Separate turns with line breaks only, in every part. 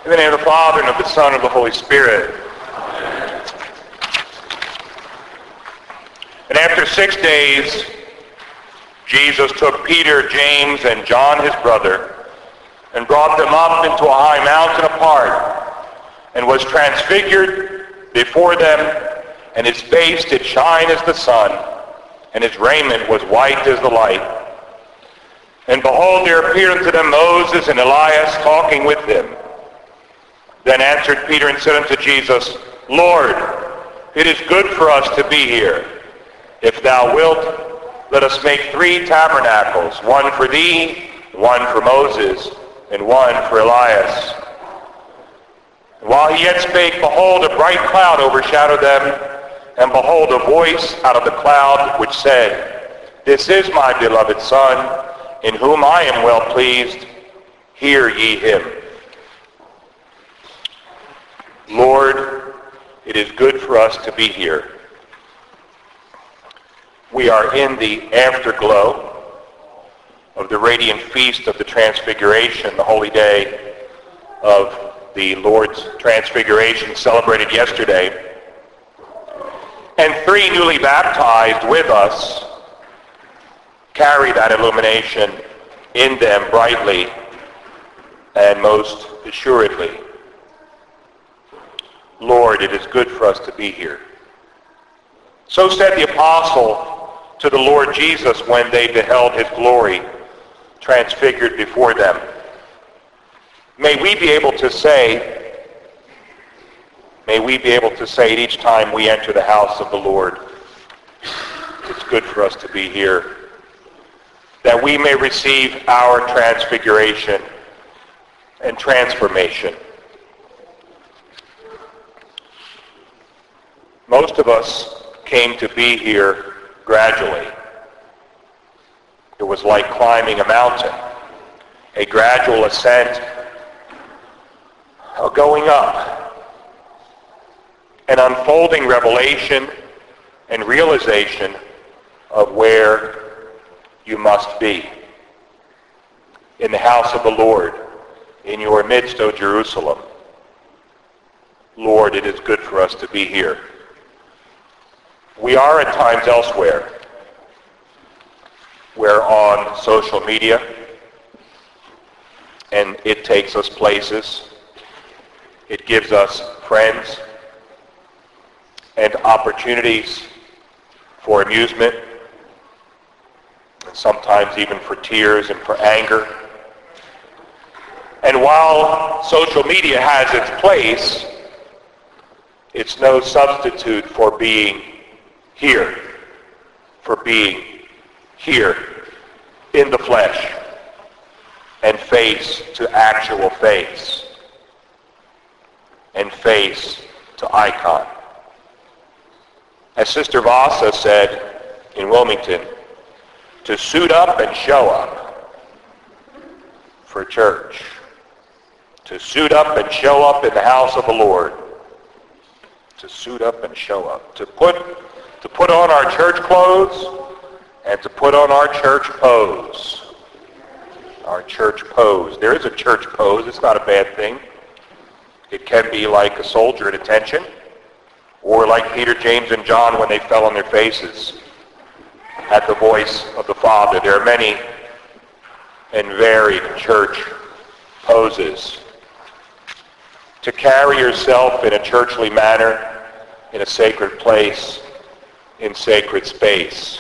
In the name of the Father, and of the Son, and of the Holy Spirit. And after 6 days, Jesus took Peter, James, and John his brother, and brought them up into a high mountain apart, and was transfigured before them, and his face did shine as the sun, and his raiment was white as the light. And behold, there appeared unto them Moses and Elias talking with them. Then answered Peter and said unto Jesus, Lord, it is good for us to be here. If thou wilt, let us make 3 tabernacles, one for thee, one for Moses, and one for Elias. And while he yet spake, behold, a bright cloud overshadowed them, and behold, a voice out of the cloud which said, This is my beloved Son, in whom I am well pleased. Hear ye him. Lord, it is good for us to be here. We are in the afterglow of the radiant feast of the Transfiguration, the holy day of the Lord's Transfiguration celebrated yesterday. And 3 newly baptized with us carry that illumination in them brightly and most assuredly. Lord, it is good for us to be here. So said the apostle to the Lord Jesus when they beheld his glory transfigured before them. May we be able to say it each time we enter the house of the Lord. It's good for us to be here, that we may receive our transfiguration and transformation. Most of us came to be here gradually. It was like climbing a mountain, a gradual ascent, a going up, an unfolding revelation and realization of where you must be. In the house of the Lord, in your midst, O Jerusalem. Lord, it is good for us to be here. We are at times elsewhere. We're on social media, and it takes us places. It gives us friends and opportunities for amusement, and sometimes even for tears and for anger. And while social media has its place, it's no substitute for being here, for being here in the flesh and face to actual face and face to icon. As Sister Vasa said in Wilmington, to suit up and show up for church. To suit up and show up in the house of the Lord. To suit up and show up. To put on our church clothes and to put on our church pose. Our church pose. There is a church pose. It's not a bad thing. It can be like a soldier at attention, or like Peter, James, and John when they fell on their faces at the voice of the Father. There are many and varied church poses. To carry yourself in a churchly manner, in a sacred place, in sacred space.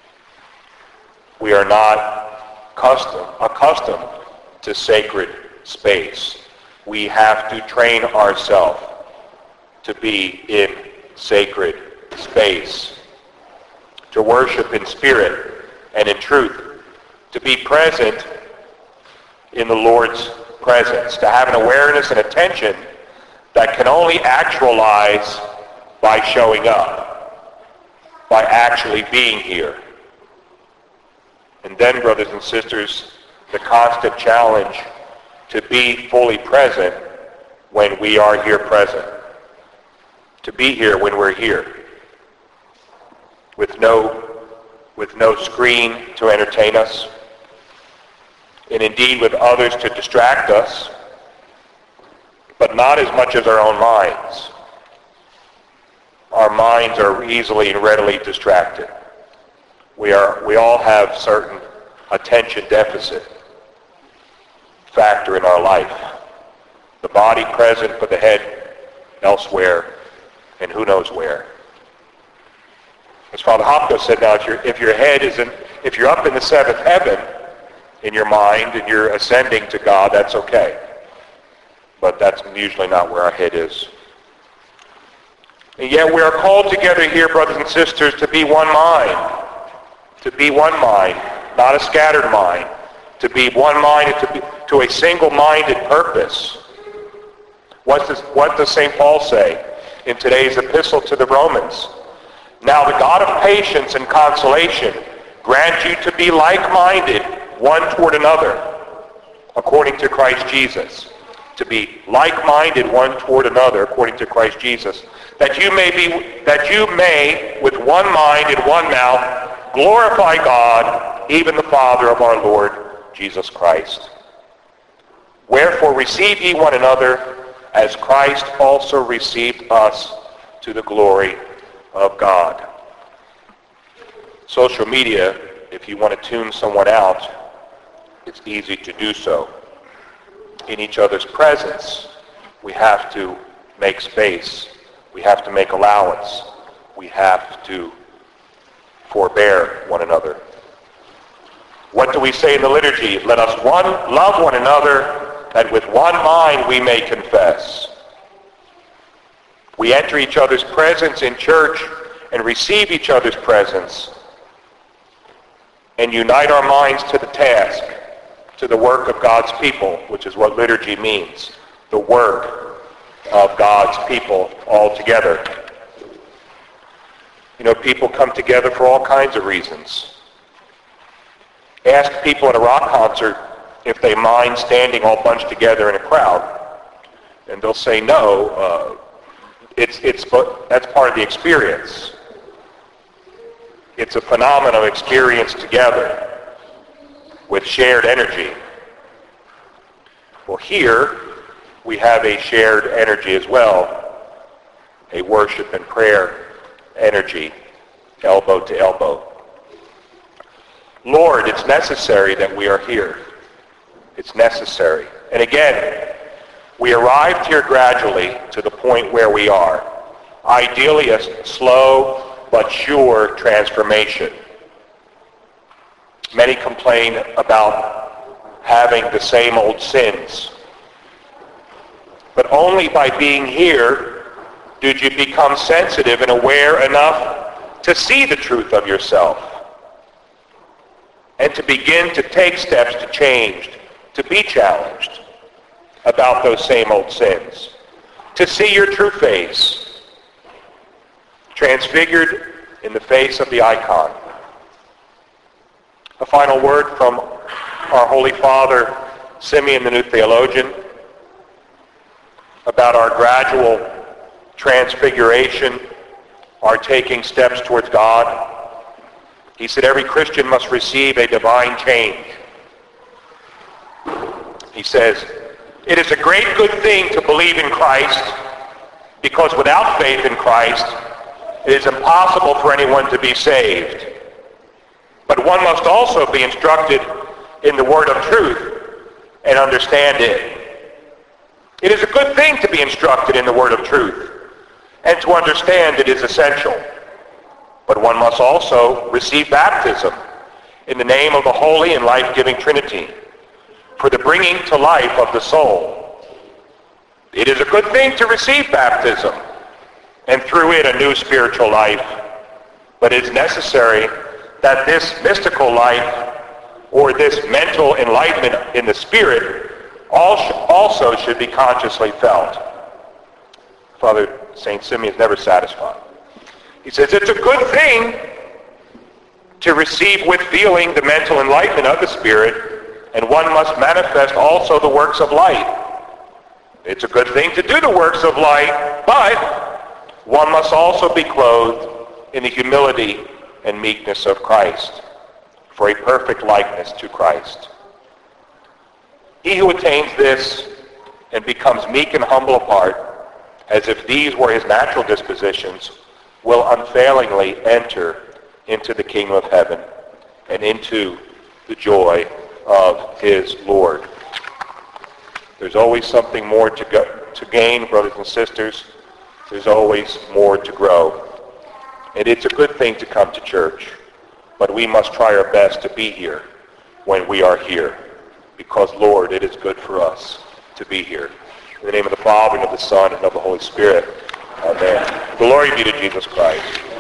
We are not accustomed to sacred space. We have to train ourselves to be in sacred space, to worship in spirit and in truth, to be present in the Lord's presence, to have an awareness and attention that can only actualize by showing up, by actually being here. And then, brothers and sisters, the constant challenge to be fully present when we are here present. To be here when we're here. With no screen to entertain us. And indeed with others to distract us. but not as much as our own minds. Our minds are easily and readily distracted. We all have certain attention deficit factor in our life. The body present, but the head elsewhere, and who knows where. As Father Hopko said, now if you're up in the seventh heaven in your mind and you're ascending to God, that's okay. But that's usually not where our head is. And yet we are called together here, brothers and sisters, to be one mind. To be one mind, not a scattered mind. To be one mind and to a single-minded purpose. What does St. Paul say in today's epistle to the Romans? Now the God of patience and consolation grant you to be like-minded one toward another, according to Christ Jesus. To be like-minded one toward another, according to Christ Jesus. That you may, with one mind and one mouth, glorify God, even the Father of our Lord Jesus Christ. Wherefore receive ye one another, as Christ also received us to the glory of God. Social media, if you want to tune someone out, it's easy to do so. In each other's presence, we have to make space. We have to make allowance. We have to forbear one another. What do we say in the liturgy? Let us love one another, that with one mind we may confess. We enter each other's presence in church and receive each other's presence and unite our minds to the task, to the work of God's people, which is what liturgy means, the work of God's people all together. You know, people come together for all kinds of reasons. Ask people at a rock concert if they mind standing all bunched together in a crowd, and they'll say no. That's part of the experience. It's a phenomenal experience together with shared energy. Well, here we have a shared energy as well, a worship and prayer energy, elbow to elbow. Lord, it's necessary that we are here. It's necessary. And again, we arrived here gradually to the point where we are. Ideally, a slow but sure transformation. Many complain about having the same old sins. But only by being here did you become sensitive and aware enough to see the truth of yourself and to begin to take steps to change, to be challenged about those same old sins, to see your true face transfigured in the face of the icon. A final word from our Holy Father, Simeon the New Theologian, about our gradual transfiguration, our taking steps towards God. He said every Christian must receive a divine change. He says, it is a great good thing to believe in Christ, because without faith in Christ, it is impossible for anyone to be saved. But one must also be instructed in the word of truth and understand it. It is a good thing to be instructed in the word of truth, and to understand it is essential. But one must also receive baptism in the name of the Holy and life-giving Trinity for the bringing to life of the soul. It is a good thing to receive baptism and through it a new spiritual life. But it is necessary that this mystical life or this mental enlightenment in the Spirit also should be consciously felt. Father St. Simeon is never satisfied. He says it's a good thing to receive with feeling the mental enlightenment of the Spirit, and one must manifest also the works of light. It's a good thing to do the works of light, but one must also be clothed in the humility and meekness of Christ for a perfect likeness to Christ. He who attains this and becomes meek and humble of heart, as if these were his natural dispositions, will unfailingly enter into the kingdom of heaven and into the joy of his Lord. There's always something more to gain, brothers and sisters. There's always more to grow. And it's a good thing to come to church, but we must try our best to be here when we are here, because, Lord, it is good for us to be here. In the name of the Father, and of the Son, and of the Holy Spirit. Amen. Glory be to Jesus Christ.